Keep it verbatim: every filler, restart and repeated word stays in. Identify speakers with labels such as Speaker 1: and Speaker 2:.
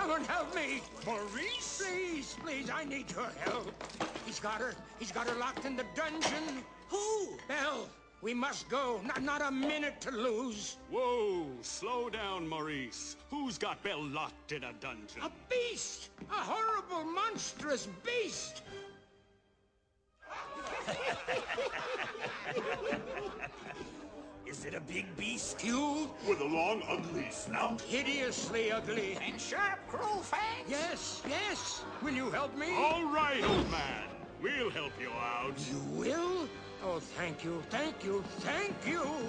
Speaker 1: come and help me.
Speaker 2: Maurice?
Speaker 1: Please, please, I need your help. He's got her. He's got her locked in the dungeon.
Speaker 2: Who?
Speaker 1: Belle, we must go. Not, not a minute to lose.
Speaker 3: Whoa, slow down, Maurice. Who's got Belle locked in a dungeon?
Speaker 1: A beast! A horrible, monstrous beast!
Speaker 2: Is it a big beast?
Speaker 1: Huge,
Speaker 4: With a long, ugly snout?
Speaker 1: hideously ugly.
Speaker 2: And sharp, cruel fangs?
Speaker 1: Yes, yes. Will you help me?
Speaker 3: All right, old man. We'll help you out.
Speaker 1: You will? Oh, thank you, thank you, thank you.